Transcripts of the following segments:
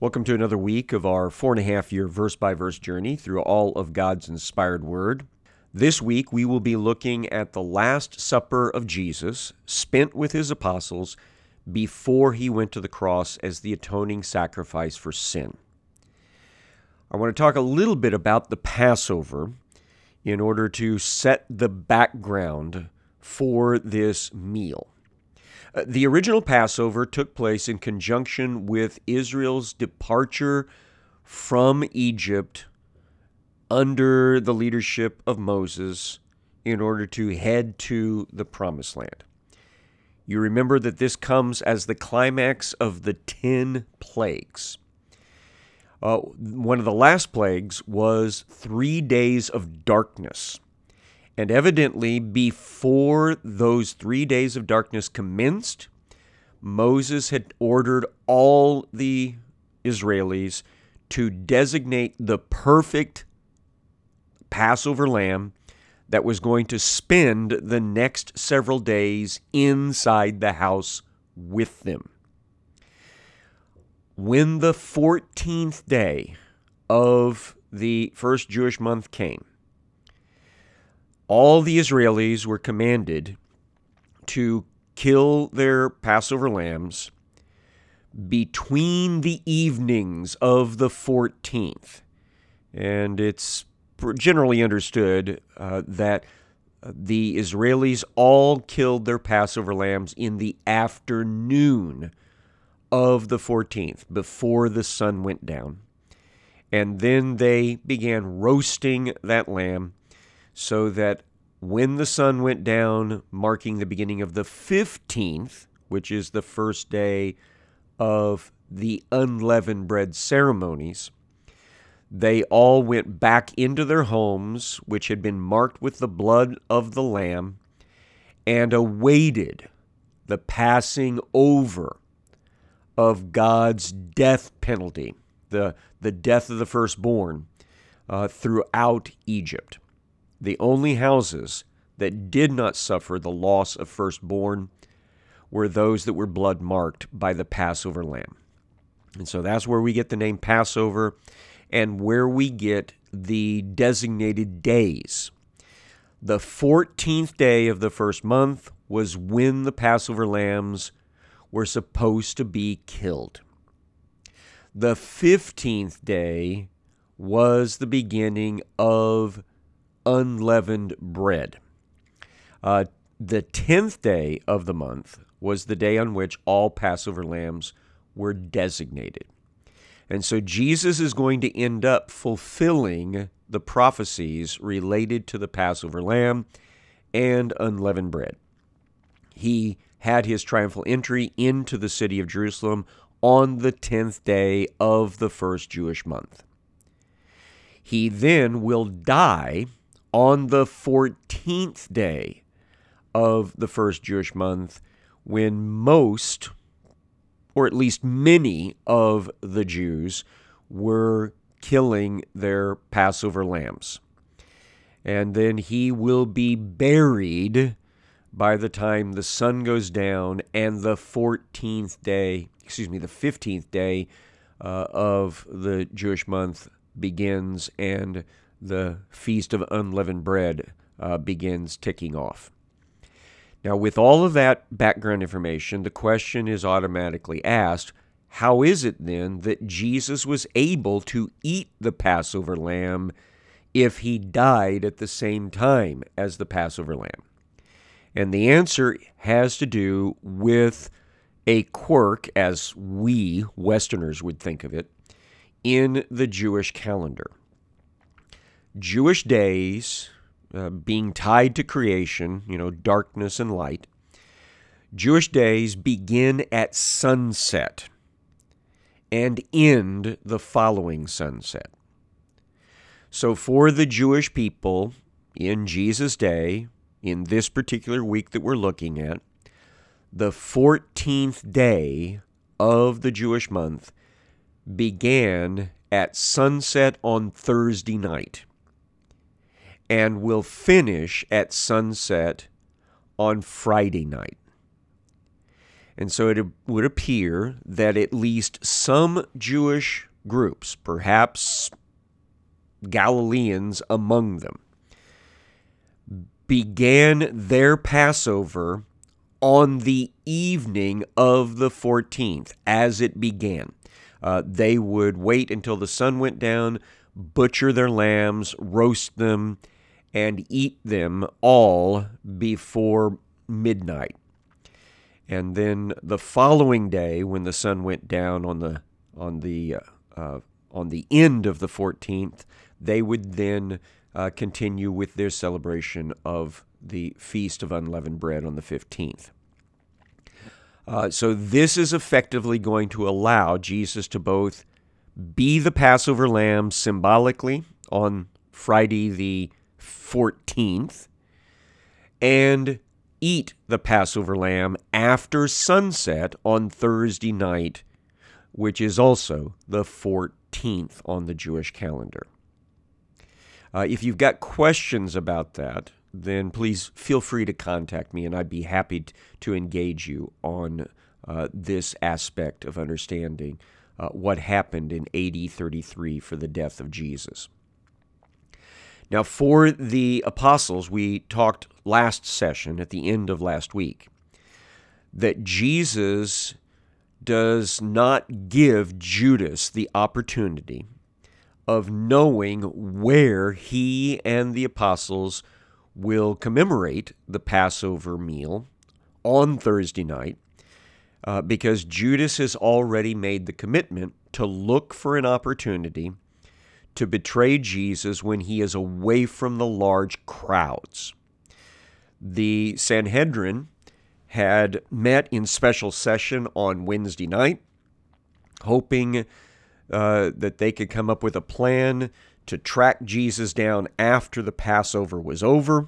Welcome to another week of our 4.5-year verse-by-verse journey through all of God's inspired word. This week we will be looking at the Last Supper of Jesus, spent with his apostles before he went to the cross as the atoning sacrifice for sin. I want to talk a little bit about the Passover in order to set the background for this meal. The original Passover took place in conjunction with Israel's departure from Egypt under the leadership of Moses in order to head to the Promised Land. You remember that this comes as the climax of the 10 plagues. One of the last plagues was 3 days of darkness. And evidently, before those 3 days of darkness commenced, Moses had ordered all the Israelis to designate the perfect Passover lamb that was going to spend the next several days inside the house with them. When the 14th day of the first Jewish month came, all the Israelis were commanded to kill their Passover lambs between the evenings of the 14th. And it's generally understood that the Israelis all killed their Passover lambs in the afternoon of the 14th, before the sun went down. And then they began roasting that lamb, so that when the sun went down, marking the beginning of the 15th, which is the first day of the unleavened bread ceremonies, they all went back into their homes, which had been marked with the blood of the lamb, and awaited the passing over of God's death penalty, the death of the firstborn, throughout Egypt. The only houses that did not suffer the loss of firstborn were those that were blood marked by the Passover lamb. And so that's where we get the name Passover and where we get the designated days. The 14th day of the first month was when the Passover lambs were supposed to be killed. The 15th day was the beginning of unleavened bread. The 10th day of the month was the day on which all Passover lambs were designated. And so Jesus is going to end up fulfilling the prophecies related to the Passover lamb and unleavened bread. He had his triumphal entry into the city of Jerusalem on the 10th day of the first Jewish month. He then will die on the 14th day of the first Jewish month, when most, or at least many, of the Jews were killing their Passover lambs. And then he will be buried by the time the sun goes down and the 15th day of the Jewish month begins, and the Feast of Unleavened Bread begins ticking off. Now, with all of that background information, the question is automatically asked, how is it then that Jesus was able to eat the Passover lamb if he died at the same time as the Passover lamb? And the answer has to do with a quirk, as we Westerners would think of it, in the Jewish calendar. Jewish days, being tied to creation, darkness and light, Jewish days begin at sunset and end the following sunset. So for the Jewish people in Jesus' day, in this particular week that we're looking at, the 14th day of the Jewish month began at sunset on Thursday night and will finish at sunset on Friday night. And so it would appear that at least some Jewish groups, perhaps Galileans among them, began their Passover on the evening of the 14th as it began. They would wait until the sun went down, butcher their lambs, roast them, and eat them all before midnight. And then the following day, when the sun went down on the end of the 14th, they would then continue with their celebration of the Feast of Unleavened Bread on the 15th. So this is effectively going to allow Jesus to both be the Passover lamb symbolically on Friday the 14th and eat the Passover lamb after sunset on Thursday night, which is also the 14th on the Jewish calendar. If you've got questions about that, then please feel free to contact me, and I'd be happy to engage you on this aspect of understanding what happened in AD 33 for the death of Jesus. Now, for the apostles, we talked last session, at the end of last week, that Jesus does not give Judas the opportunity of knowing where he and the apostles will commemorate the Passover meal on Thursday night, because Judas has already made the commitment to look for an opportunity to betray Jesus when he is away from the large crowds. The Sanhedrin had met in special session on Wednesday night, hoping that they could come up with a plan to track Jesus down after the Passover was over,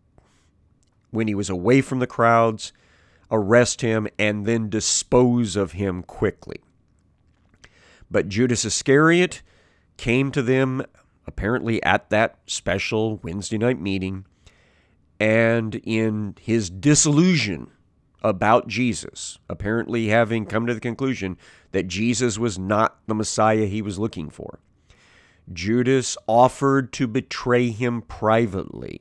when he was away from the crowds, arrest him, and then dispose of him quickly. But Judas Iscariot came to them apparently at that special Wednesday night meeting, and in his disillusion about Jesus, apparently having come to the conclusion that Jesus was not the Messiah he was looking for, Judas offered to betray him privately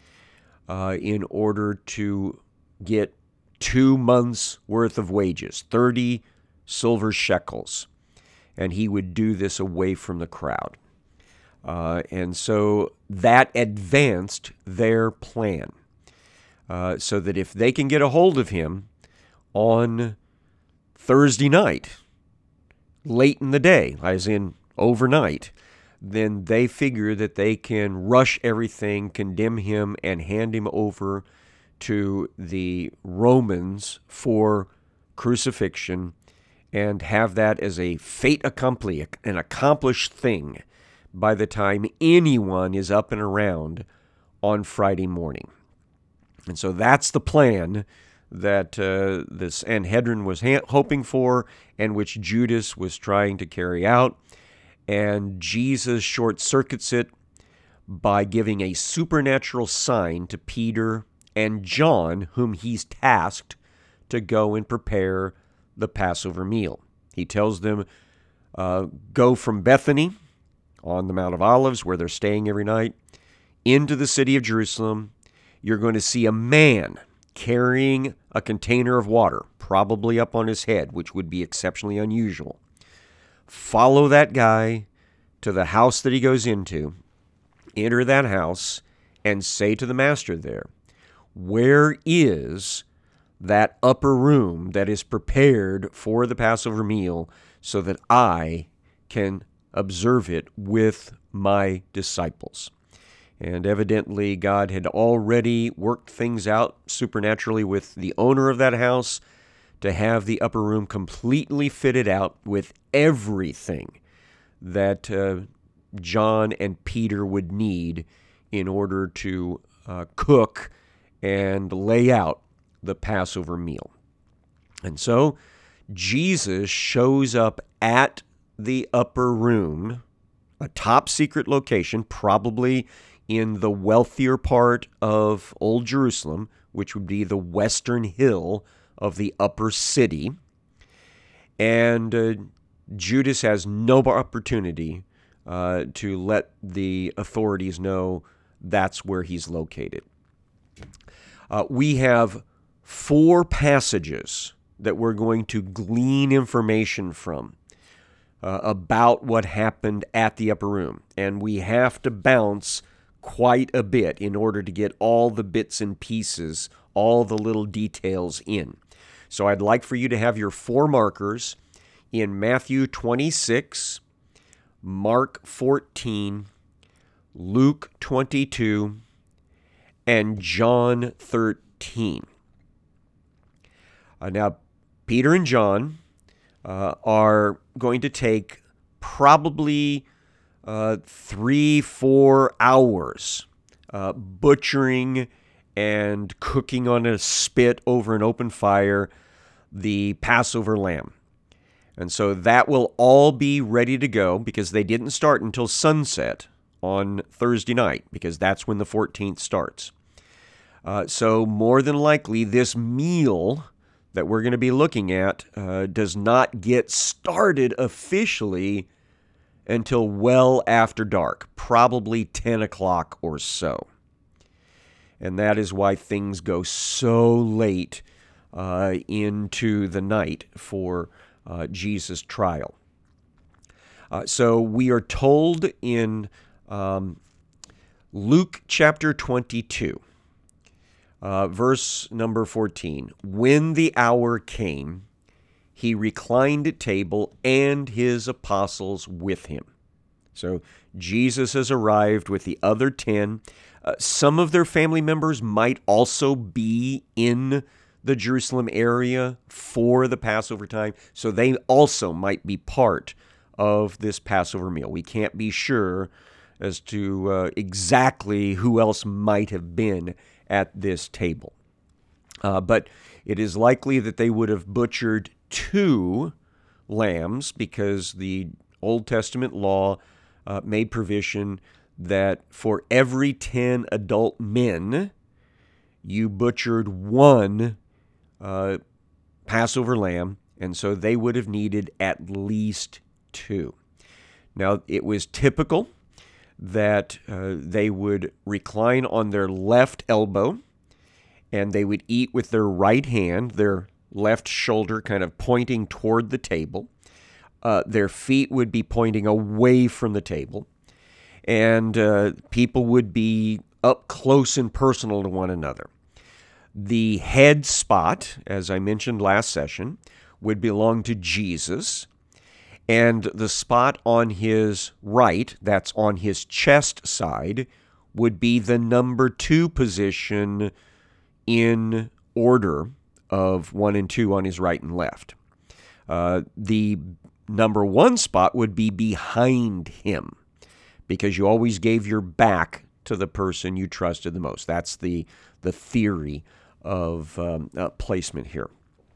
in order to get 2 months' worth of wages, 30 silver shekels, and he would do this away from the crowd. And so that advanced their plan, so that if they can get a hold of him on Thursday night, late in the day, as in overnight, then they figure that they can rush everything, condemn him, and hand him over to the Romans for crucifixion, and have that as a fait accompli, an accomplished thing, by the time anyone is up and around on Friday morning. And so that's the plan that the Sanhedrin was hoping for, and which Judas was trying to carry out. And Jesus short-circuits it by giving a supernatural sign to Peter and John, whom he's tasked to go and prepare the Passover meal. He tells them, go from Bethany on the Mount of Olives, where they're staying every night, into the city of Jerusalem. You're going to see a man carrying a container of water, probably up on his head, which would be exceptionally unusual. Follow that guy to the house that he goes into, enter that house, and say to the master there, where is that upper room that is prepared for the Passover meal so that I can observe it with my disciples? And evidently, God had already worked things out supernaturally with the owner of that house to have the upper room completely fitted out with everything that John and Peter would need in order to cook and lay out the Passover meal. And so Jesus shows up at the upper room, a top secret location, probably in the wealthier part of Old Jerusalem, which would be the western hill of the upper city. And Judas has no opportunity to let the authorities know that's where he's located. We have 4 passages that we're going to glean information from about what happened at the upper room. And we have to bounce quite a bit in order to get all the bits and pieces, all the little details in. So I'd like for you to have your 4 markers in Matthew 26, Mark 14, Luke 22, and John 13. Now, Peter and John are going to take probably 3-4 hours butchering and cooking on a spit over an open fire the Passover lamb. And so that will all be ready to go because they didn't start until sunset on Thursday night because that's when the 14th starts. So more than likely, this meal that we're going to be looking at does not get started officially until well after dark, probably 10 o'clock or so. And that is why things go so late into the night for Jesus' trial. So we are told in Luke chapter 22, verse number 14, when the hour came, he reclined at table and his apostles with him. So Jesus has arrived with the other 10. Some of their family members might also be in the Jerusalem area for the Passover time, so they also might be part of this Passover meal. We can't be sure as to exactly who else might have been at this table. But it is likely that they would have butchered 2 lambs because the Old Testament law made provision that for every 10 adult men, you butchered 1 Passover lamb, and so they would have needed at least 2. Now, it was typical that they would recline on their left elbow, and they would eat with their right hand, their left shoulder kind of pointing toward the table. Their feet would be pointing away from the table, and people would be up close and personal to one another. The head spot, as I mentioned last session, would belong to Jesus, and the spot on his right, that's on his chest side, would be the number 2 position in order of 1 and 2 on his right and left. The number 1 spot would be behind him because you always gave your back to the person you trusted the most. That's the theory of placement here.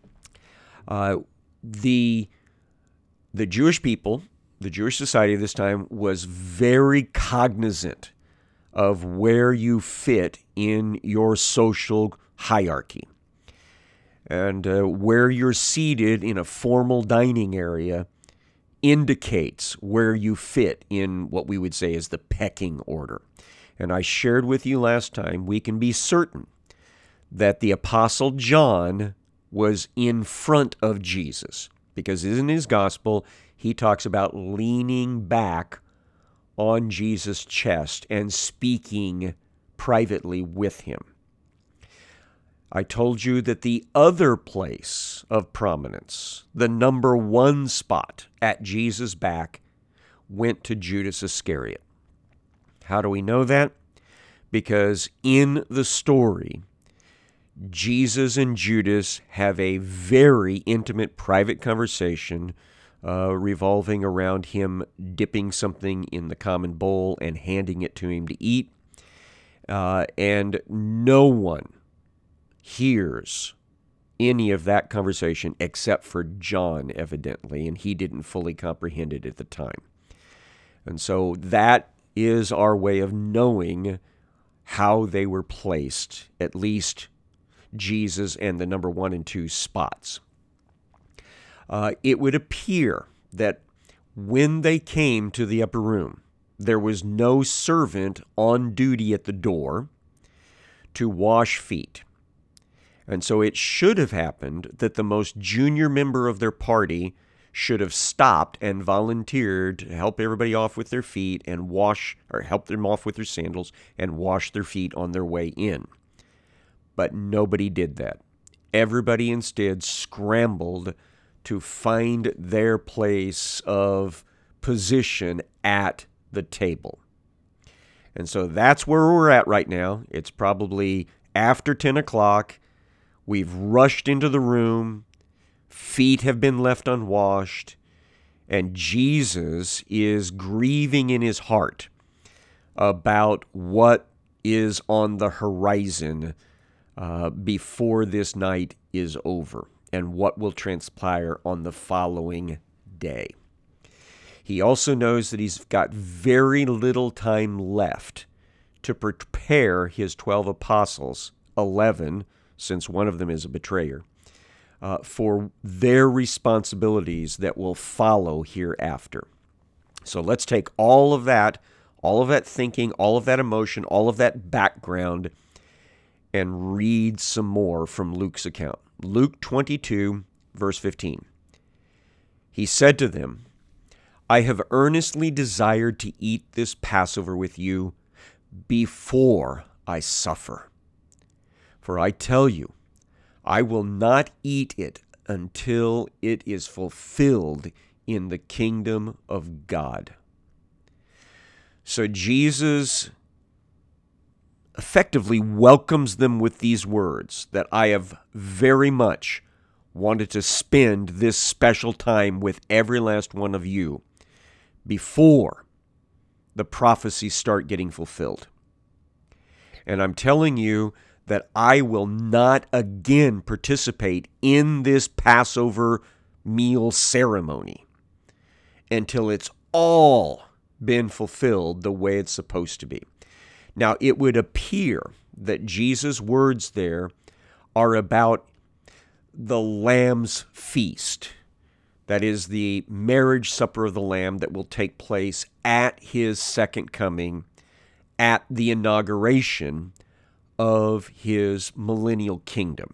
The Jewish people, the Jewish society of this time, was very cognizant of where you fit in your social hierarchy. And where you're seated in a formal dining area indicates where you fit in what we would say is the pecking order. And I shared with you last time, we can be certain that the Apostle John was in front of Jesus, because in his gospel, he talks about leaning back on Jesus' chest and speaking privately with him. I told you that the other place of prominence, the number 1 spot at Jesus' back, went to Judas Iscariot. How do we know that? Because in the story, Jesus and Judas have a very intimate private conversation revolving around him dipping something in the common bowl and handing it to him to eat. And no one hears any of that conversation except for John, evidently, and he didn't fully comprehend it at the time. And so that is our way of knowing how they were placed, at least Jesus and the number 1 and 2 spots. It would appear that when they came to the upper room, there was no servant on duty at the door to wash feet. And so it should have happened that the most junior member of their party should have stopped and volunteered to help everybody off with their feet and help them off with their sandals and wash their feet on their way in. But nobody did that. Everybody instead scrambled to find their place of position at the table. And so that's where we're at right now. It's probably after 10 o'clock. We've rushed into the room. Feet have been left unwashed. And Jesus is grieving in his heart about what is on the horizon before this night is over and what will transpire on the following day. He also knows that he's got very little time left to prepare his 12 apostles, 11, since one of them is a betrayer, for their responsibilities that will follow hereafter. So let's take all of that thinking, all of that emotion, all of that background, and read some more from Luke's account. Luke 22, verse 15. He said to them, I have earnestly desired to eat this Passover with you before I suffer. For I tell you, I will not eat it until it is fulfilled in the kingdom of God. So Jesus effectively welcomes them with these words that I have very much wanted to spend this special time with every last one of you before the prophecies start getting fulfilled. And I'm telling you that I will not again participate in this Passover meal ceremony until it's all been fulfilled the way it's supposed to be. Now, it would appear that Jesus' words there are about the Lamb's feast. That is the marriage supper of the Lamb that will take place at his second coming, at the inauguration of his millennial kingdom.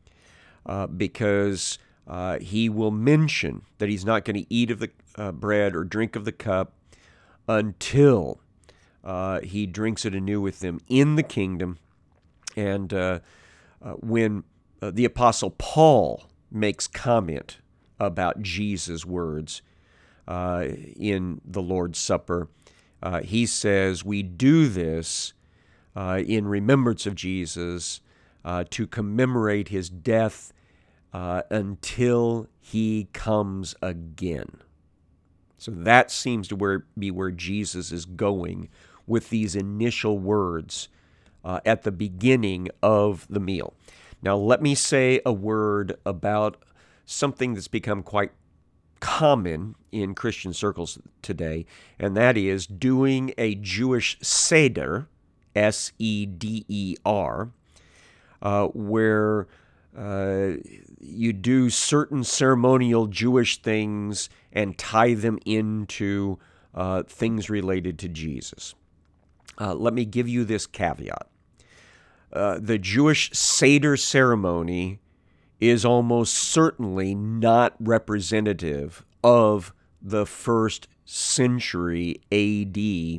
Because he will mention that he's not going to eat of the bread or drink of the cup until he drinks it anew with them in the kingdom. And when the Apostle Paul makes comment about Jesus' words in the Lord's Supper, he says, we do this in remembrance of Jesus to commemorate his death until he comes again. So that seems to be where Jesus is going with these initial words at the beginning of the meal. Now, let me say a word about something that's become quite common in Christian circles today, and that is doing a Jewish Seder, S-E-D-E-R, where you do certain ceremonial Jewish things and tie them into things related to Jesus. Let me give you this caveat. The Jewish Seder ceremony is almost certainly not representative of the first century A.D.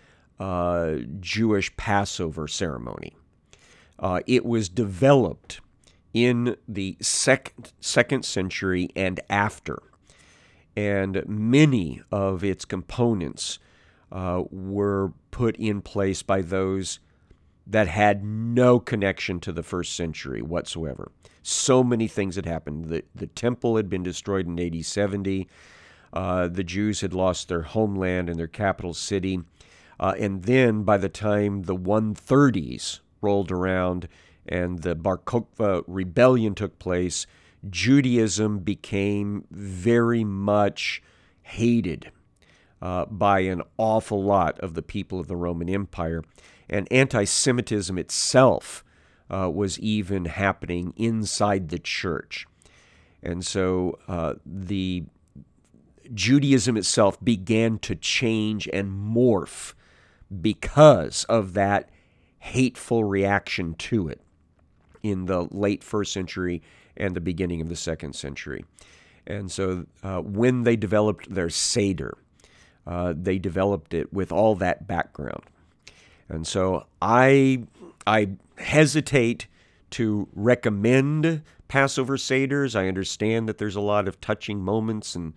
Jewish Passover ceremony. It was developed in the second century and after, and many of its components were put in place by those that had no connection to the first century whatsoever. So many things had happened. The temple had been destroyed in AD 70. The Jews had lost their homeland and their capital city. And then by the time the 130s rolled around and the Bar Kokhba rebellion took place, Judaism became very much hated by an awful lot of the people of the Roman Empire. And anti-Semitism itself was even happening inside the church. And so the Judaism itself began to change and morph because of that hateful reaction to it in the late first century and the beginning of the second century. And so when they developed their Seder, they developed it with all that background. And so I hesitate to recommend Passover Seders. I understand that there's a lot of touching moments and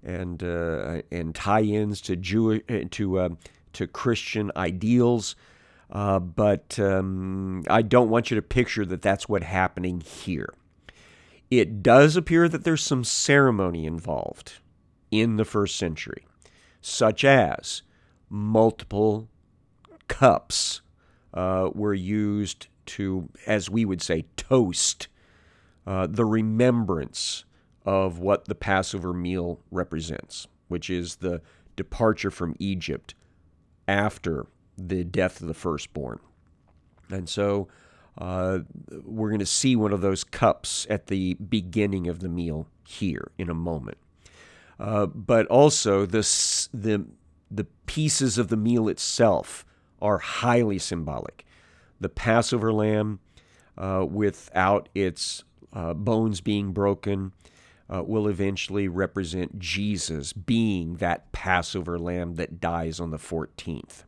tie-ins to Christian ideals, but I don't want you to picture that that's what's happening here. It does appear that there's some ceremony involved in the first century, such as multiple cups were used to, as we would say, toast the remembrance of what the Passover meal represents, which is the departure from Egypt after the death of the firstborn. And so we're going to see one of those cups at the beginning of the meal here in a moment. But also the pieces of the meal itself are highly symbolic. The Passover lamb, without its bones being broken, will eventually represent Jesus being that Passover lamb that dies on the 14th.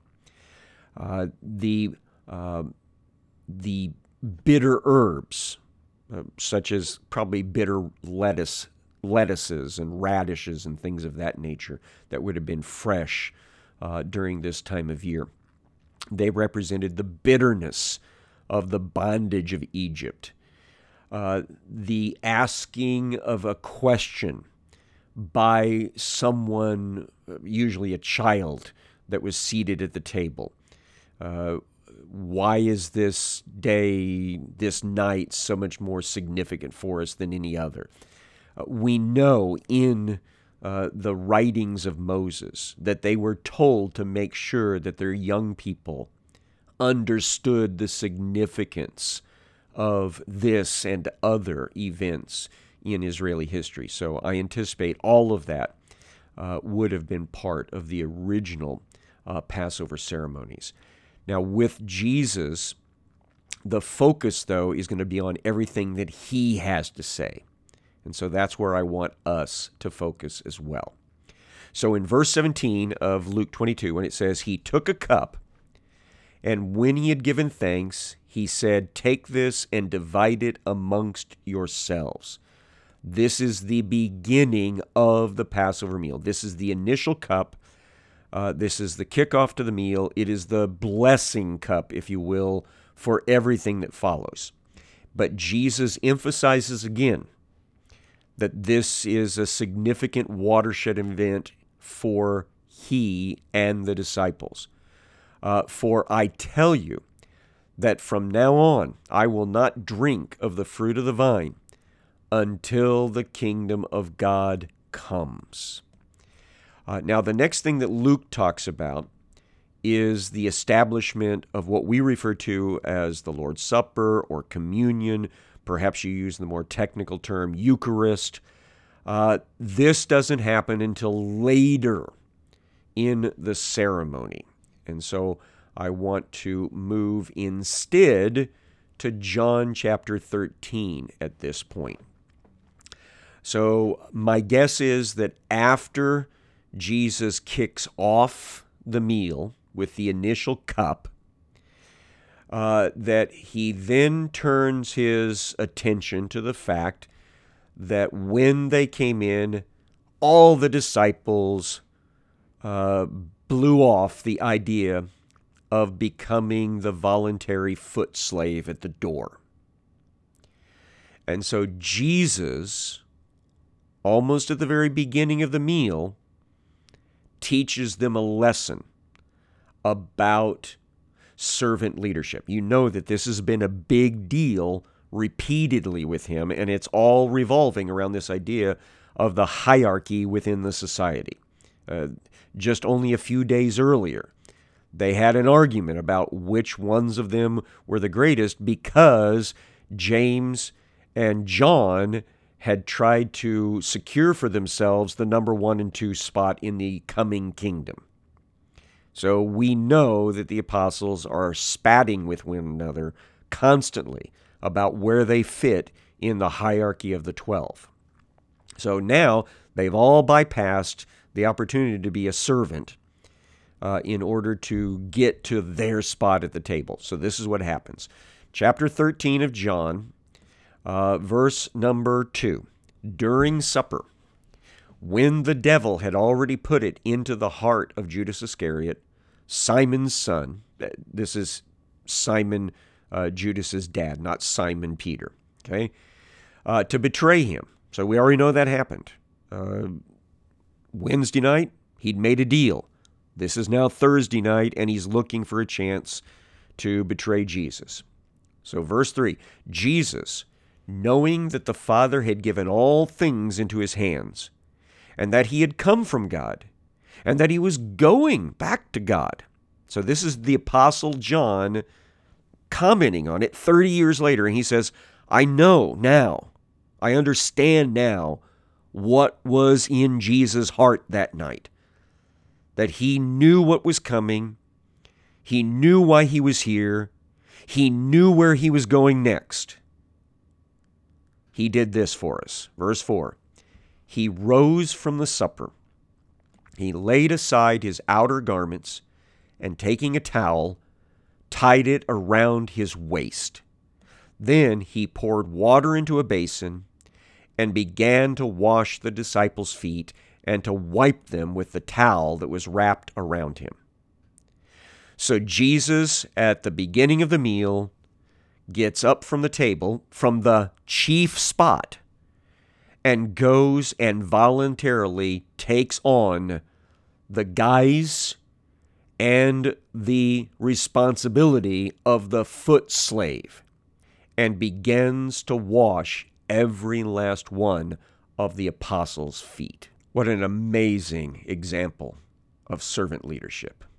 The bitter herbs, such as probably bitter lettuces and radishes and things of that nature that would have been fresh during this time of year, they represented the bitterness of the bondage of Egypt. The asking of a question by someone, usually a child, that was seated at the table. Why is this day, this night, so much more significant for us than any other? We know in the writings of Moses that they were told to make sure that their young people understood the significance of this and other events in Israeli history. So I anticipate all of that would have been part of the original Passover ceremonies. Now, with Jesus, the focus, though, is going to be on everything that he has to say. And so that's where I want us to focus as well. So in verse 17 of Luke 22, when it says, he took a cup, and when he had given thanks, he said, take this and divide it amongst yourselves. This is the beginning of the Passover meal. This is the initial cup. This is the kickoff to the meal. It is the blessing cup, if you will, for everything that follows. But Jesus emphasizes again that this is a significant watershed event for he and the disciples. For I tell you that from now on I will not drink of the fruit of the vine until the kingdom of God comes. Now, the next thing that Luke talks about is the establishment of what we refer to as the Lord's Supper or communion. Perhaps you use the more technical term, Eucharist. This doesn't happen until later in the ceremony. And so I want to move instead to John chapter 13 at this point. So my guess is that after Jesus kicks off the meal with the initial cup, that he then turns his attention to the fact that when they came in, all the disciples blew off the idea of becoming the voluntary foot slave at the door. And so Jesus, almost at the very beginning of the meal, teaches them a lesson about servant leadership. You know that this has been a big deal repeatedly with him, and it's all revolving around this idea of the hierarchy within the society. Just only a few days earlier, They had an argument about which ones of them were the greatest because James and John had tried to secure for themselves the number 1 and 2 spot in the coming kingdom. So we know that the apostles are spatting with one another constantly about where they fit in the hierarchy of the 12. So now they've all bypassed the opportunity to be a servant in order to get to their spot at the table. So this is what happens. Chapter 13 of John, verse number 2. During supper, when the devil had already put it into the heart of Judas Iscariot, Simon's son, this is Simon, Judas's dad, not Simon Peter, okay, to betray him. So we already know that happened. Wednesday night, he'd made a deal. This is now Thursday night, and he's looking for a chance to betray Jesus. So verse 3, Jesus, knowing that the Father had given all things into his hands, and that he had come from God, and that he was going back to God. So this is the Apostle John commenting on it 30 years later, and he says, I know now, I understand now what was in Jesus' heart that night. That he knew what was coming, he knew why he was here, he knew where he was going next. He did this for us. Verse 4, he rose from the supper. He laid aside his outer garments, and taking a towel, tied it around his waist. Then he poured water into a basin and began to wash the disciples' feet and to wipe them with the towel that was wrapped around him. So Jesus, at the beginning of the meal, gets up from the table, from the chief spot, and goes and voluntarily takes on the guise and the responsibility of the foot slave, and begins to wash every last one of the apostles' feet. What an amazing example of servant leadership.